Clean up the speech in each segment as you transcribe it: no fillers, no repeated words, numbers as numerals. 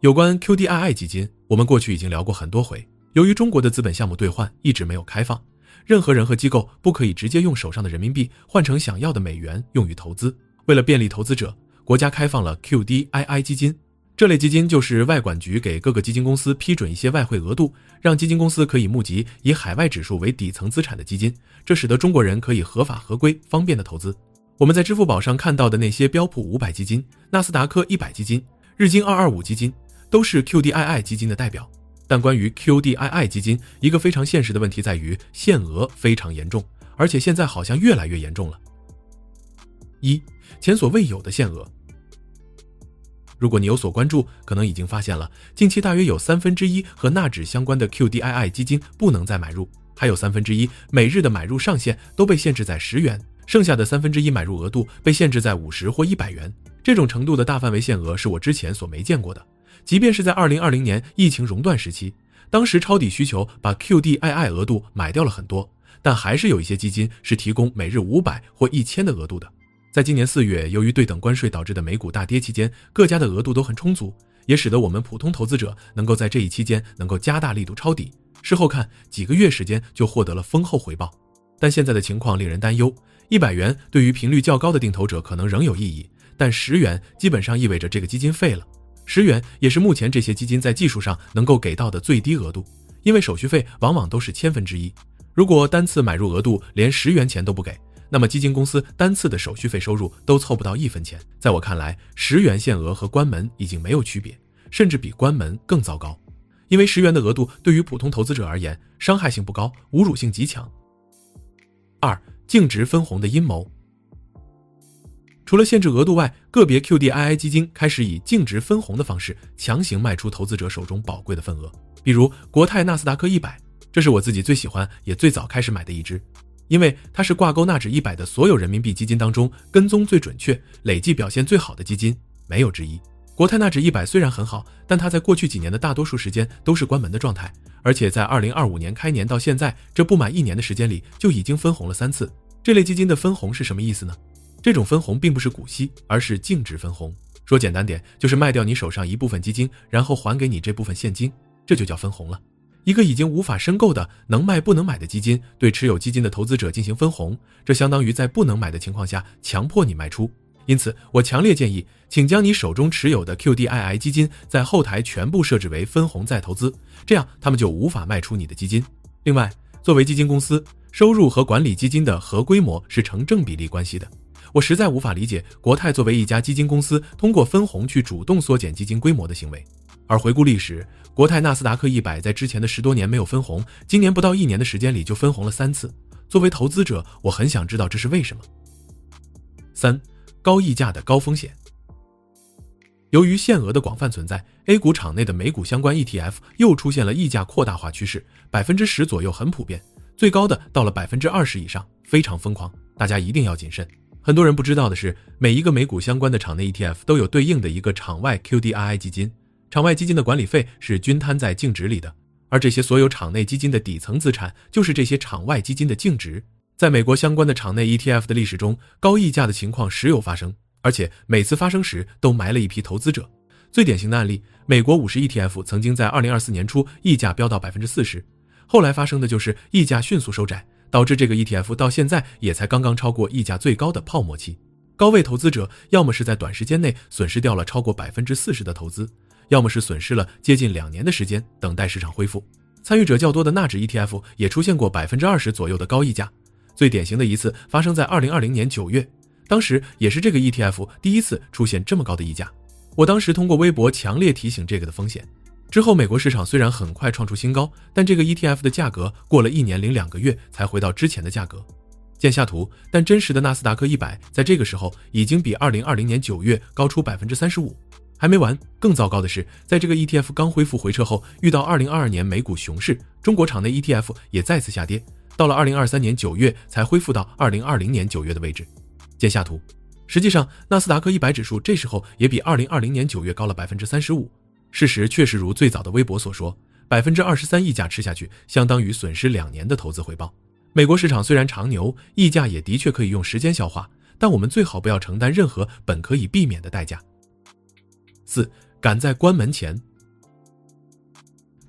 有关 QDII 基金，我们过去已经聊过很多回。由于中国的资本项目兑换一直没有开放，任何人和机构不可以直接用手上的人民币换成想要的美元用于投资。为了便利投资者，国家开放了 QDII 基金。这类基金就是外管局给各个基金公司批准一些外汇额度，让基金公司可以募集以海外指数为底层资产的基金，这使得中国人可以合法合规方便的投资。我们在支付宝上看到的那些标普500基金、纳斯达克100基金、日经225基金都是 QDII 基金的代表。但关于 QDII 基金，一个非常现实的问题在于限额非常严重，而且现在好像越来越严重了。一、前所未有的限额。如果你有所关注，可能已经发现了，近期大约有1/3和纳指相关的 QDII 基金不能再买入，还有1/3每日的买入上限都被限制在10元，剩下的1/3买入额度被限制在50或100元。这种程度的大范围限额是我之前所没见过的。即便是在2020年疫情熔断时期，当时抄底需求把 QDII 额度买掉了很多，但还是有一些基金是提供每日500或1000的额度的。在今年4月，由于对等关税导致的美股大跌期间，各家的额度都很充足，也使得我们普通投资者能够在这一期间能够加大力度抄底。事后看，几个月时间就获得了丰厚回报。但现在的情况令人担忧，100元对于频率较高的定投者可能仍有意义，但10元基本上意味着这个基金废了。10元也是目前这些基金在技术上能够给到的最低额度，因为手续费往往都是1/1000。如果单次买入额度连10元钱都不给，那么基金公司单次的手续费收入都凑不到1分钱。在我看来，10元限额和关门已经没有区别，甚至比关门更糟糕。因为10元的额度对于普通投资者而言，伤害性不高，侮辱性极强。2、净值分红的阴谋。除了限制额度外，个别 QDII 基金开始以净值分红的方式强行卖出投资者手中宝贵的份额。比如国泰纳斯达克100，这是我自己最喜欢也最早开始买的一支，因为它是挂钩纳指100的所有人民币基金当中跟踪最准确、累计表现最好的基金，没有之一。国泰纳指100虽然很好，但它在过去几年的大多数时间都是关门的状态，而且在2025年开年到现在这不满1年的时间里就已经分红了3次。这类基金的分红是什么意思呢？这种分红并不是股息，而是净值分红。说简单点，就是卖掉你手上一部分基金，然后还给你这部分现金，这就叫分红了。一个已经无法申购的能卖不能买的基金，对持有基金的投资者进行分红，这相当于在不能买的情况下强迫你卖出。因此我强烈建议，请将你手中持有的 QDII 基金在后台全部设置为分红再投资，这样他们就无法卖出你的基金。另外，作为基金公司，收入和管理基金的合规模是成正比例关系的。我实在无法理解国泰作为一家基金公司通过分红去主动缩减基金规模的行为。而回顾历史，国泰纳斯达克100在之前的10多年没有分红，今年不到1年的时间里就分红了3次。作为投资者，我很想知道这是为什么。3、高溢价的高风险。由于限额的广泛存在， A 股场内的美股相关 ETF 又出现了溢价扩大化趋势，10%左右很普遍，最高的到了20%以上，非常疯狂，大家一定要谨慎。很多人不知道的是，每一个美股相关的场内 ETF 都有对应的一个场外 QDII 基金，场外基金的管理费是均摊在净值里的，而这些所有场内基金的底层资产就是这些场外基金的净值。在美国相关的场内 ETF 的历史中，高溢价的情况时有发生，而且每次发生时都埋了一批投资者。最典型的案例，美国50 ETF 曾经在2024年初溢价飙到 40%， 后来发生的就是溢价迅速收窄，导致这个 ETF 到现在也才刚刚超过溢价最高的泡沫期。高位投资者要么是在短时间内损失掉了超过 40% 的投资，要么是损失了接近2年的时间等待市场恢复。参与者较多的纳指 ETF 也出现过 20% 左右的高溢价，最典型的一次发生在2020年9月，当时也是这个 ETF 第一次出现这么高的溢价。我当时通过微博强烈提醒这个的风险。之后美国市场虽然很快创出新高，但这个 ETF 的价格过了1年零2个月才回到之前的价格。见下图，但真实的纳斯达克100在这个时候已经比2020年9月高出 35%。 还没完，更糟糕的是，在这个 ETF 刚恢复回撤后，遇到2022年美股熊市，中国场内 ETF 也再次下跌，到了2023年9月才恢复到2020年9月的位置。见下图。实际上纳斯达克100指数这时候也比2020年9月高了 35%。 事实确实如最早的微博所说， 23% 溢价吃下去相当于损失2年的投资回报。美国市场虽然长牛，溢价也的确可以用时间消化，但我们最好不要承担任何本可以避免的代价。4. 赶在关门前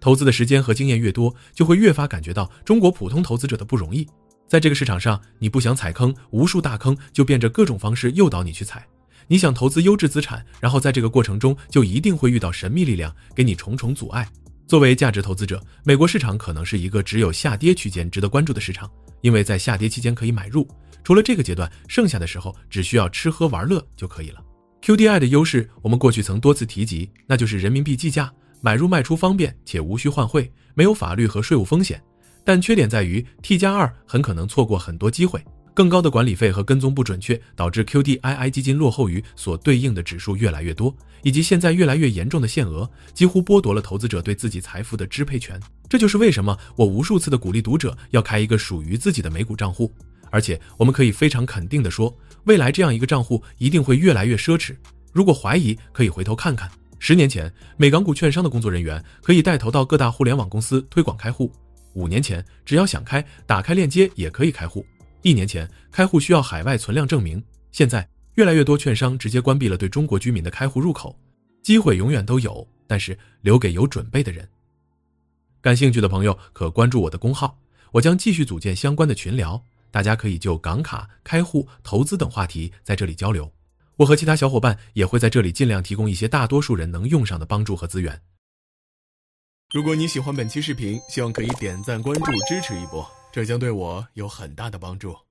投资的时间和经验越多，就会越发感觉到中国普通投资者的不容易。在这个市场上，你不想踩坑，无数大坑就变着各种方式诱导你去踩。你想投资优质资产，然后在这个过程中就一定会遇到神秘力量，给你重重阻碍。作为价值投资者，美国市场可能是一个只有下跌区间值得关注的市场，因为在下跌期间可以买入，除了这个阶段，剩下的时候只需要吃喝玩乐就可以了。QDII 的优势我们过去曾多次提及，那就是人民币计价，买入卖出方便且无需换汇，没有法律和税务风险。但缺点在于 T+2 很可能错过很多机会，更高的管理费和跟踪不准确导致 QDII 基金落后于所对应的指数越来越多，以及现在越来越严重的限额，几乎剥夺了投资者对自己财富的支配权。这就是为什么我无数次的鼓励读者要开一个属于自己的美股账户，而且我们可以非常肯定地说，未来这样一个账户一定会越来越奢侈。如果怀疑，可以回头看看10年前美港股券商的工作人员可以带头到各大互联网公司推广开户，5年前只要想开，打开链接也可以开户，1年前开户需要海外存量证明，现在越来越多券商直接关闭了对中国居民的开户入口。机会永远都有，但是留给有准备的人。感兴趣的朋友可关注我的公号，我将继续组建相关的群聊，大家可以就港卡、开户、投资等话题在这里交流。我和其他小伙伴也会在这里尽量提供一些大多数人能用上的帮助和资源。如果你喜欢本期视频，希望可以点赞关注支持一波，这将对我有很大的帮助。